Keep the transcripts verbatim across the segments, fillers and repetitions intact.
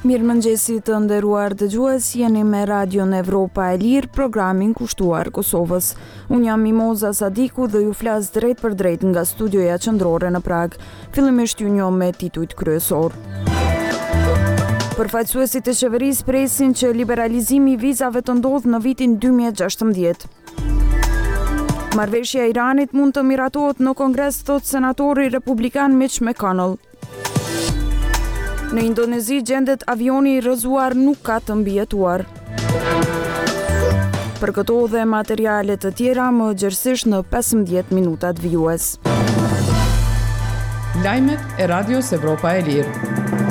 Mirëmëngjesi të nderuar dëgjues, jeni me Radion Evropa e Lirë, programin kushtuar Kosovës. Unë jam Mimoza Sadiku dhe ju flas drejt për drejt nga studioja qendrore në Prag. Fillimisht ju njoh me titujt kryesor. Përfaqësuesit e qeverisë presin që liberalizimi i vizave të ndodhë në vitin dy mijë e gjashtëmbëdhjetë. Marrëveshja e Iranit mund të miratohet në Kongres, thot senatori republikan Mitch McConnell. Në Indonezi gjendet avioni i rrëzuar nuk ka të mbijetuar. Për këto dhe materiale të tjera më gjerësisht në pesëmbëdhjetë minutat vijues. Lajmet e Radios Evropa e Lirë.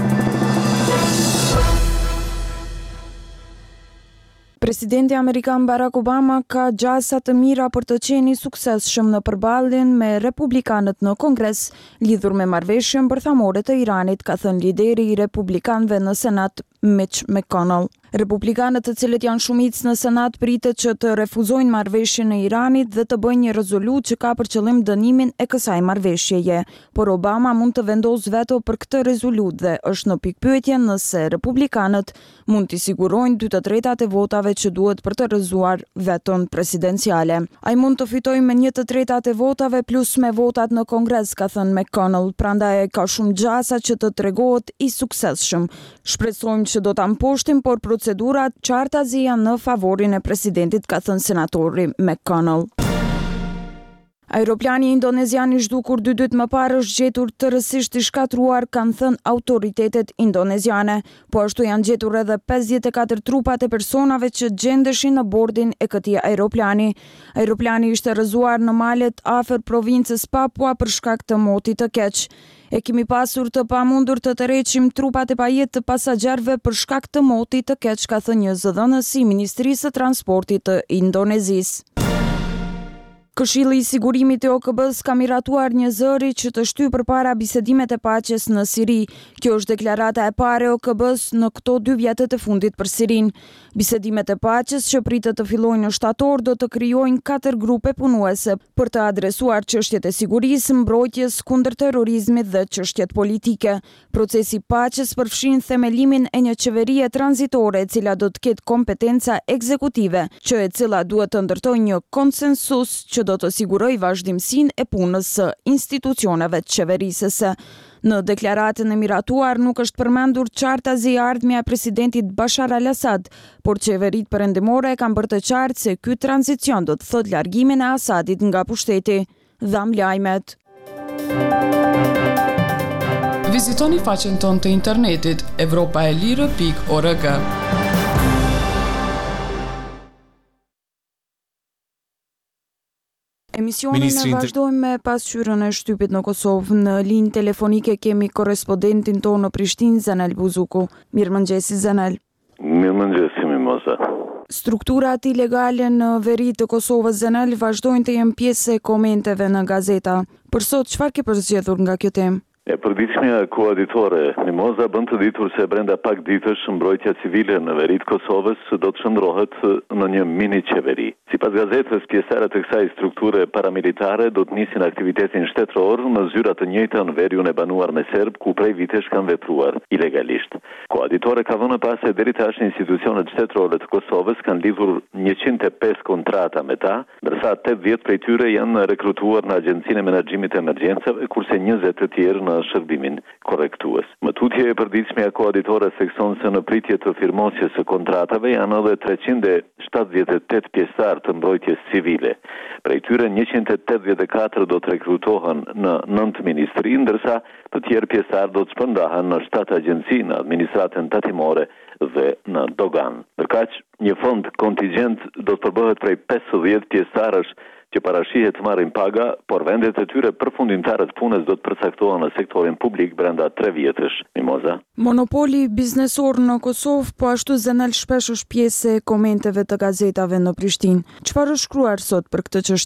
Presidenti Amerikan Barack Obama ka gjasa të mira për të qenë i suksesshëm në përballjen me republikanët në Kongres lidhur me marrëveshjen bërthamore të Iranit, ka thënë lideri i republikanëve në Senat Mitch McConnell. Republikanët, të cilët janë shumicë në Senat, pritet që të refuzojnë marrëveshjen e Iranit dhe të bëjnë një rezolutë që ka për qëllim dënimin e kësaj marrëveshjeje. Por Obama mund të vendosë veto për këtë rezolutë dhe është në pikpyetje nëse republikanët mund t'i sigurojnë dy të tretat e votave që duhet për të rrëzuar veton presidenciale. Ai mund të fitojë me një të tretat e votave plus me votat në Kongres, ka thënë McConnell, prandaj ka shumë gjasa që të tregohet i suksesshëm. Shpresojmë që do ta mposhtim, por procedurat qartazi janë në favorin e presidentit, ka thënë senatori McConnell. Aeroplani indonezian i zhdukur dy ditë më parë është gjetur tërësisht i shkatruar, kanë thënë autoritetet indoneziane, po ashtu janë gjetur edhe pesëdhjetë e katër trupat e personave që gjendeshin në bordin e këtij aeroplani. Aeroplani ishte rrëzuar në malet afër provincës Papua për shkak të motit të keq. E kemi pasur të pamundur të tërheqim trupat e pajet të pasagjerëve për shkak të motit të keq, ka thënë një zëdhënës i Ministrisë së Transportit të Indonezisë. Këshilli i Sigurimit të O K B-s ka miratuar një zëri që të shtyjë përpara bisedimet e paqes në Siri. Kjo është deklarata e parë e O K B-s në këto dy vjetët e fundit për Sirinë. Bisedimet e paqes që pritet të fillojnë në shtator do të krijojnë katër grupe punuese për të adresuar çështjet e sigurisë, mbrojtjes kundër terrorizmit dhe çështjet politike. Procesi i paqes përfshin themelimin e një qeverie tranzitore e cila do të ketë kompetenca ekzekutive, që e cila duhet të ndërtojë një konsensus që do të siguroj vazhdimsinë e punës së institucioneve të qeverisëse. Në deklaratën e miratuar nuk është përmendur qartazi i ardhmja e presidentit Bashar al-Assad, por qeveritë perëndimore kanë bërë të qartë se ky tranzicion do të thotë largimin e Asadit nga pushteti. Dham lajmet. Vizitoni faqen tonë të internetit evropaelire pikë org. Emisionin e vazhdojmë me pasqyrën e shtypit në Kosovë. Në linjë telefonike kemi korrespondentin tonë në Prishtinë, Zanel Buzuku. Mirëmëngjesi, Zanel. Mirëmëngjesi, Mimoza. Strukturat ilegale në veri të Kosovës, Zanel, vazhdojnë të jenë pjesë e komenteve në gazeta. Për sot, çfarë ke përzgjedhur nga kjo temë? E përditshmja koaditore Mimoza bën të ditur se brenda pak ditësh mbrojtja civile në veri të Kosovës do të shndrohet në një mini qeveri. Sipas gazetës, pjesëtarët e kësaj strukture paramilitare do të nisin aktivitetin shtetëror në zyra të njëjta në veriun e banuar me serb, ku prej vitesh kanë vepruar ilegalisht. Koaditore ka vënë pas se deri tash institucionet shtetërore të Kosovës kanë lidhur njëqind e pesë kontrata me ta, ndërsa tetëdhjetë prej tyre janë rekrutuar në Agjencinë e Menaxhimit të Emergjencave, kurse njëzet të tjerë në shërbimin korrektues. Më tutje e përditshmja koaditore thekson se në pritje të firmosjes së kontratave janë edhe treqind e shtatëdhjetë e tetë pjesëtar të mbrojtjes civile. Prej tyre njëqind e tetëdhjetë e katër do të rekrutohen në nëntë ministri, ndërsa të tjerë pjesëtar do të shpërndahen në shtatë agjenci, në administratën tatimore dhe në dogan. Ndërkaq, një fond kontingjent do të përbëhet prej pesëdhjetë pjesëtarësh që parashihet të marrin paga, por vendet e tyre përfundimtare të punës do të përcaktohen në sektorin publik brenda tre vjetësh, Mimoza. Monopoli biznesor në Kosovë, po ashtu Zanel, shpesh është pjesë e komenteve të gazetave në Prishtinë. Çfarë është shkruar sot për këtë çështje?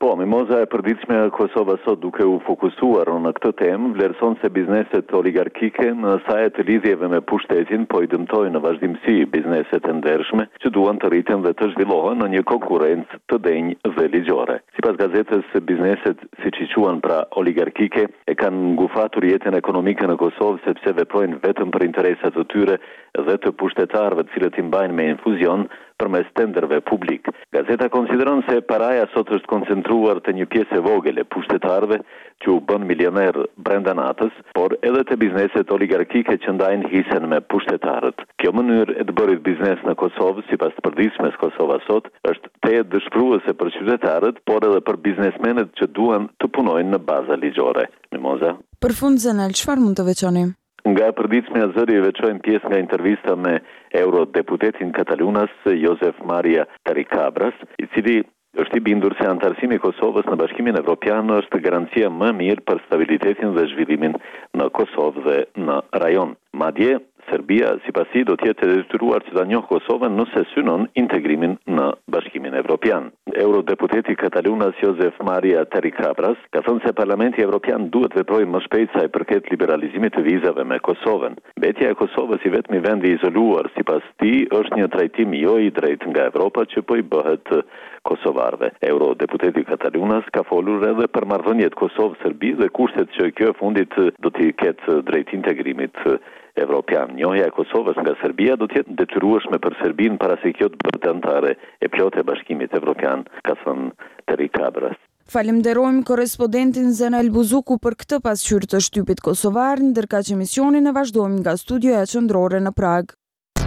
Po, mimoza e përditshme e Kosovës sot duke u fokusuar në këtë temë, vlerëson se bizneset oligarkike në saj të lidhjeve me pushtetin po i dëmtojnë në vazhdimsi bizneset e ndershme që duan të rriten dhe të zhvillohen në një konkurrencë të denjë dhe ligjore. Sipas gazetës, bizneset siç i quhen pra oligarkike e kanë ngufatur jetën ekonomike në Kosovë sepse veprojnë vetëm për interesat të tyre dhe të pushtetarëve të cilët i mbajnë me infuzion përmes tenderëve publik. Gazeta konsideron se paraja sot është koncentruar të një pjesë e vogël e pushtetarëve që u bën milioner brenda natës, por edhe të bizneset oligarkike që ndajnë hisen me pushtetarët. Kjo mënyrë e të bërit biznes në Kosovë, sipas të përditshmes Kosova sot, është te dëshpëruese për qytetarët, por edhe për biznesmenët që duan të punojnë në baza ligjore. Mimoza. Për fund, Zenel, çfarë mund të veçoni? Nga përditshmja zëri veçojmë pjesë nga intervista me eurodeputetin Katalunas Josef Maria Terikabras, i cili është i bindur se antarësimi i Kosovës në Bashkimin Evropian është garancia më mirë për stabilitetin dhe zhvillimin në Kosovë dhe në rajon. Madje, Serbia, sipas tij, do të jetë e detyruar që ta njohë Kosovën nëse synon integrimin në Bashkimin Evropian. Eurodeputeti Katalunas Josef Maria Terikabras ka thënë se Parlamenti Evropian duhet veprojë më shpejt sa i përket liberalizimit të vizave me Kosovën. Mbetja e Kosovës i vetmi vend i izoluar, sipas tij, është një trajtim jo i drejtë nga Evropa që po i bëhet kosovarëve. Eurodeputeti Katalunas ka folur edhe për marrëdhëniet Kosovë-Serbi dhe kushtet që kjo e fundit do t'i ketë drejt integrimit evropian. Njohja e Kosovës nga Serbia do të jetë detyrueshme për Serbinë para se kjo të bëhet anëtare e plotë e Bashkimit Evropian, ka thënë Terikabras. Falenderojmë korrespondentin Zenel Buzuku për këtë pasqyrë të shtypit kosovar, ndërkaq që emisionin e vazhdojmë nga studioja qendrore në Prag.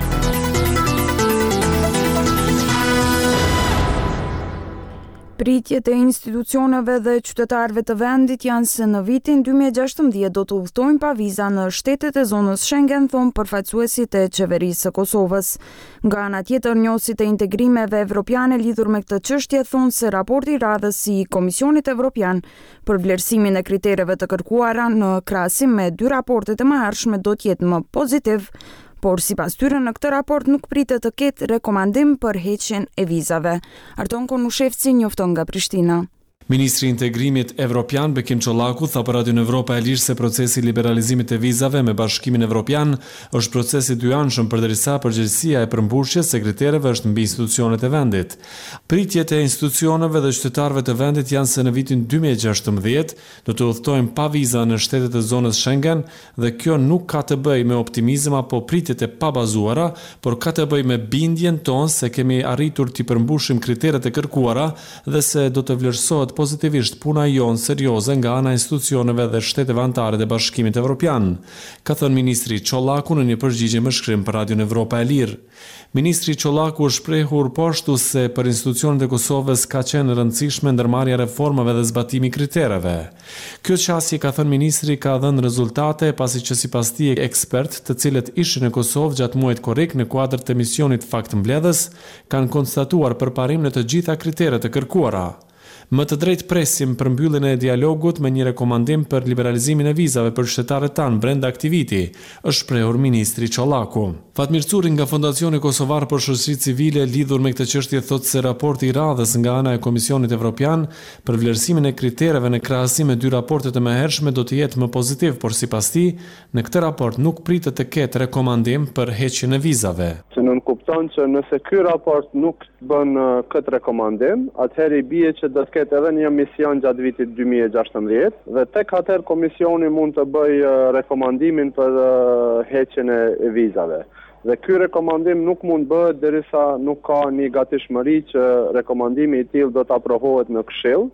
Pritjet e institucioneve dhe qytetarëve të vendit janë se në vitin dy mijë e gjashtëmbëdhjetë do të udhtojnë pa viza në shtetet e zonës Schengen, thonë përfaqësuesit e qeverisë së Kosovës. Nga ana tjetër, njësit e integrimeve evropiane lidhur me këtë çështje thonë se raporti i radhës i Komisionit Evropian për vlerësimin e kritereve të kërkuara në krahasim me dy raportet e mëhershme do të jetë më pozitiv, por sipas tyre në këtë raport nuk pritet të ketë rekomandim për heqjen e vizave. Arton Konushevci njofton nga Prishtina. Ministri i Integrimit Evropian Bekim Çollaku tha për Radion Evropa e Lirë se procesi i liberalizimit të vizave me Bashkimin Evropian është proces i dyanshëm përderisa përgjegjësia e përmbushjes së kritereve është mbi institucionet e vendit. Pritjet e institucioneve dhe qytetarëve të vendit janë se në vitin dy mijë e gjashtëmbëdhjetë do të udhtojnë pa viza në shtetet e zonës Schengen dhe kjo nuk ka të bëjë me optimizëm apo pritjet e pabazuara, por ka të bëjë me bindjen tonë se kemi arritur të përmbushim kriteret e kërkuara dhe se do të vlerësohet pozitivisht puna jonë serioze nga ana institucioneve dhe shteteve anëtare të Bashkimit Evropian, ka thënë ministri Çollaku në një përgjigje me shkrim për Radion Evropa e Lirë. Ministri Çollaku është shprehur po ashtu se për institucionet e Kosovës ka qenë rëndësishme ndërmarrja e reformave dhe zbatimi i kritereve. Kjo çështje, ka thënë ministri, ka dhënë rezultate pasi që sipas tij ekspertë të cilët ishin në Kosovë gjatë muajit korrik në kuadër të misionit Faktmbledhës kanë konstatuar përparim në të gjitha kriteret e kërkuara. Më të drejt presim për mbylljen e dialogut me një rekomandim për liberalizimin e vizave për qytetarët tanë brenda aktiviti, është shprehur ministri Çollaku. Fatmir Curi nga Fondacioni Kosovar për Shoqëri Civile lidhur me këtë çështje thotë se raporti i radhës nga ana e Komisionit Evropian për vlerësimin e kritereve në krahasim me dy raportet e mëhershme do të jetë më pozitiv, por sipas tij, në këtë raport nuk pritet të ketë rekomandim për heqjen e vizave. Që nuk kupton që nëse ky raport nuk bën uh, këtë rekomandim, atëherë i bie që do të ketë edhe një mision gjatë vitit dy mijë e gjashtëmbëdhjetë dhe tek atëherë komisioni mund të bëjë uh, rekomandimin për uh, heqjen e vizave. Dhe ky rekomandim nuk mund bëhet derisa nuk ka një gatishmëri që rekomandimi i tillë do të aprovohet në Këshill.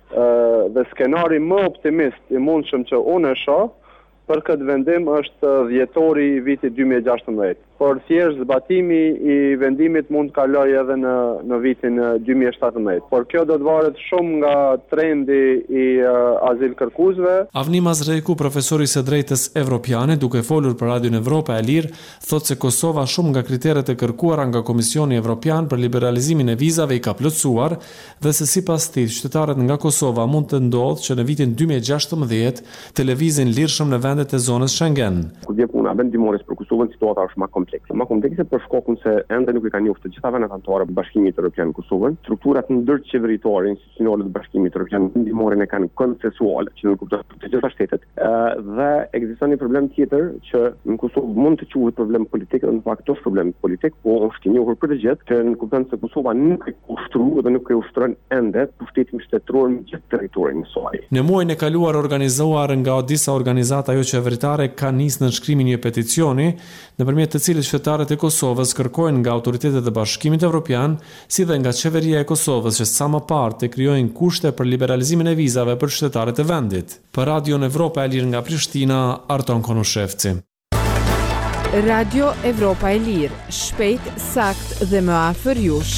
Uh, dhe skenari më optimist i mundshëm që unë e shoh për këtë vendim është dhjetori i vitit dy mijë e gjashtëmbëdhjetë. Por thjesht zbatimi i vendimit mund të kalojë edhe në në vitin dy mijë e shtatëmbëdhjetë. Por kjo do të varet shumë nga trendi i uh, azil kërkuesve. Avni Mazreku, profesori së drejtës evropiane, duke folur për Radion Evropa e Lirë, thotë se Kosova shumë nga kriteret e kërkuara nga Komisioni Evropian për liberalizimin e vizave i ka plotësuar dhe se sipas tij qytetarët nga Kosova mund të ndodhë që në vitin dy mijë e gjashtëmbëdhjetë të lëvizin lirshëm në vendet e zonës Schengen. Kur vjen puna vendimores për Kosovën, situata është më komplekse. Më komplekse për shkakun se ende nuk e kanë njohur të gjitha vendet anëtare të Bashkimit Evropian Kosovën. Strukturat ndërqeveritare institucionale të Bashkimit Evropian ndihmore e kanë konsensuale, që nuk kupton të gjitha shtetet. Dhe ekziston një problem tjetër që në Kosovë mund të quhet problem politik, dhe në fakt është problem politik, po është i njohur për të gjithë që në kupton se Kosova nuk e ushtru dhe nuk e ushtron ende pushtetin shtetëror në gjithë territorin e saj. Në muajin e kaluar organizuar nga disa organizata jo qeveritare ka nisë nënshkrimin një peticioni, nëpërmjet të cilit qytetarët e Kosovës kërkojnë nga autoritetet e Bashkimit Evropian, si dhe nga qeveria e Kosovës që sa më parë të krijojnë kushte për liberalizimin e vizave për qytetarët e vendit. Për Radion Evropa e Lirë nga Prishtina, Arton Konushevci. Radio Evropa e Lirë, shpejt, sakt dhe më afër jush.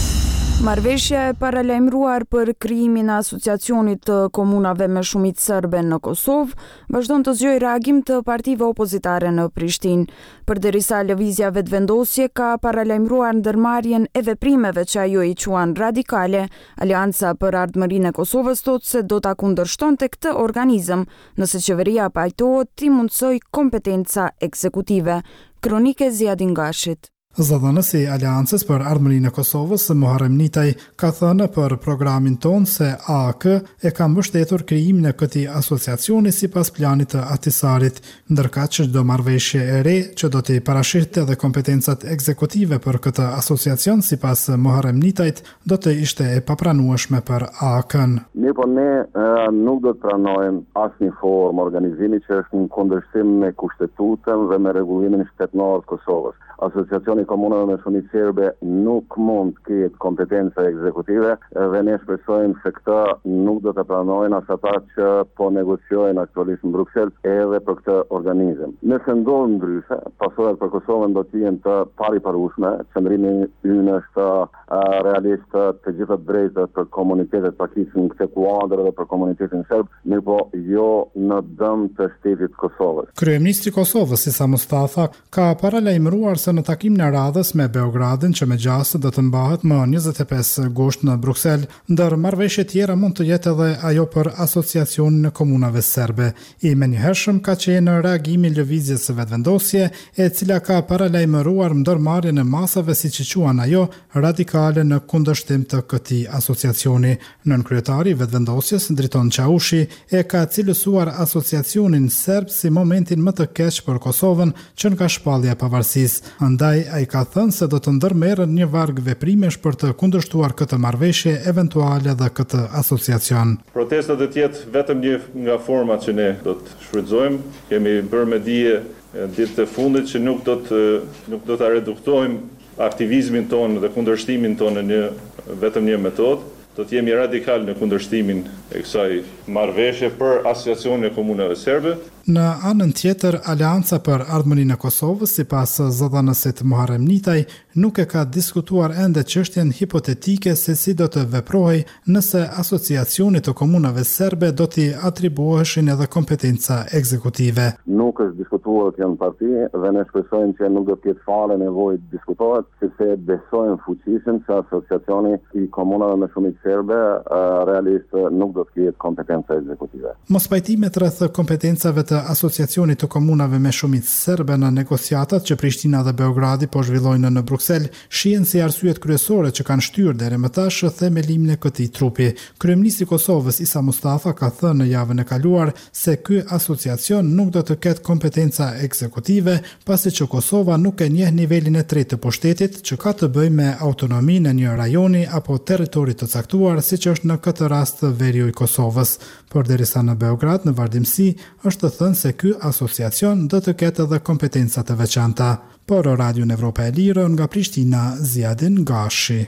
Marrëveshja e paralajmëruar për krijimin e asociacionit të komunave me shumicë serbe në Kosovë vazhdon të zgjojë reagim të partive opozitare në Prishtinë. Përderisa lëvizja vetëvendosje ka paralajmëruar ndërmarrjen e veprimeve që ajo i quan radikale, Aleanca për Ardhmërinë e Kosovës thotë se do ta kundërshtonte këtë organizëm nëse qeveria pajtohet t'i mundsoj kompetenca ekzekutive. Kronike Ziadin Gashit. Zëdhënësi i Aleancës për Ardhmërinë e Kosovës, Muharrem Nitaj, ka thënë për programin ton se A A K e ka mbështetur krijimin e këtij asociacioni sipas planit të Ahtisarit, ndërka që çdo marrëveshje e re që do të parashirte edhe kompetencat ekzekutive për këtë asociacion sipas Muharrem Nitajt do të ishte e papranueshme për A A K-n. Ne po ne uh, nuk do të pranojmë asnjë formë organizimi që është në kundërshtim me kushtetutën dhe me rregullimin shtetëror të Kosovës. Asociacioni komunave me shumicë serbe nuk mund të ketë kompetenca ekzekutive dhe ne shpresojmë se këta nuk do të pranojnë as ata që po negociojnë aktualisht në Bruksel edhe për këtë organizëm. Nëse ndodh ndryshe, pasojat për Kosovën do të jenë të pariparueshme, qëndrimi ynë është realisht të gjitha të drejtat për komunitetet pakisë në këtë kuadër dhe për komunitetin serb, mirë po jo në dëm të shtetit të Kosovës. Kryeministri i Kosovës, Isa Mustafa, ka paralajmëruar se në takimin e radhës me Beogradin që me gjasë do të mbahet më njëzet e pesë gusht në Bruksel, ndër marrëveshje tjera mund të jetë edhe ajo për asociacionin e komunave serbe. I menjëhershëm ka qenë reagimi lëvizjes së vetëvendosje, e cila ka paralajmëruar ndërmarrjen e masave siç i quan ajo radikale në kundërshtim të këtij asociacioni. Nënkryetari i vetëvendosjes, Driton Çaushi, e ka cilësuar asociacionin serb si momentin më të keq për Kosovën që nga shpallja e pavarësisë. Andaj ai ka thënë se do të ndërmerren një varg veprimesh për të kundërshtuar këtë marrëveshje eventuale dhe këtë asociacion. Protesta do të jetë vetëm një nga format që ne do të shfrytëzojmë. Kemi bërë me dije ditët e fundit që nuk do të nuk do ta reduktojmë aktivizmin tonë dhe kundërshtimin tonë në vetëm një metodë. Do të jemi radikal në kundërshtimin e kësaj marrëveshje për asociacionin e komunave serbe. Në anën tjetër, Aleanca për Ardhmërinë e Kosovës, sipas zëdhënësit Muharrem Nitaj, nuk e ka diskutuar ende çështjen hipotetike se si do të veprohej nëse asociacioni të komunave serbe do t'i atribuoheshin edhe kompetenca ekzekutive. Nuk është diskutuar kjo në parti dhe ne shpresojmë që nuk do të ketë fare nevojë të diskutohet, sepse besojmë fuqishëm se asociacioni i komunave me shumicë serbe uh, realisht nuk do të ketë kompetenca ekzekutive. Mospajtimet rreth kompetencave të asociacionit të komunave me shumicë serbe në negociatat që Prishtina dhe Beogradi po zhvillojnë në Bruksel shihen si arsyet kryesore që kanë shtyrë deri më tash themelimin e këtij trupi. Kryeministri i Kosovës Isa Mustafa ka thënë në javën e kaluar se ky asociacion nuk do të ketë kompetenca ekzekutive, pasi që Kosova nuk e njeh nivelin e tretë të pushtetit që ka të bëjë me autonominë e një rajoni apo territori të caktuar, siç është në këtë rast veriu i Kosovës. Përderisa në Beograd, në vardimsi, është thënë se ky asociacion do të ketë edhe kompetenca të veçanta. Por Radion Evropa e Lirë nga Prishtina, Ziadin Gashi.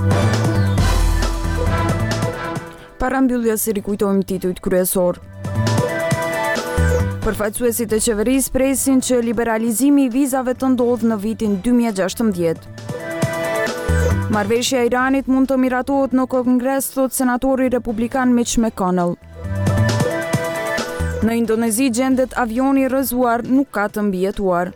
Para mbylljes i rikujtojmë titujt kryesor. Përfaqësuesit e qeverisë presin që liberalizimi i vizave të ndodhë në vitin dy mijë e gjashtëmbëdhjetë. Marrëveshja e Iranit mund të miratohet në Kongres, thot senatori republikan Mitch McConnell. Në Indonezi gjendet avioni rrëzuar, nuk ka të mbijetuar.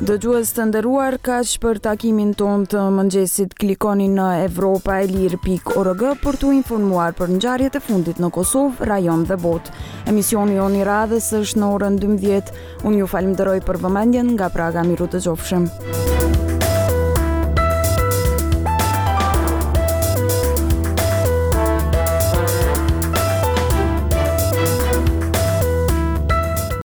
Dëgjues të nderuar, kaq për takimin ton të mëngjesit. Klikoni në evropaelir pikë org për t'u informuar për ngjarjet e fundit në Kosovë, rajon dhe botë. Emisioni jon i radhës është në orën dymbëdhjetë. Unë ju falenderoj për vëmendjen, nga Praga miru të qofshëm.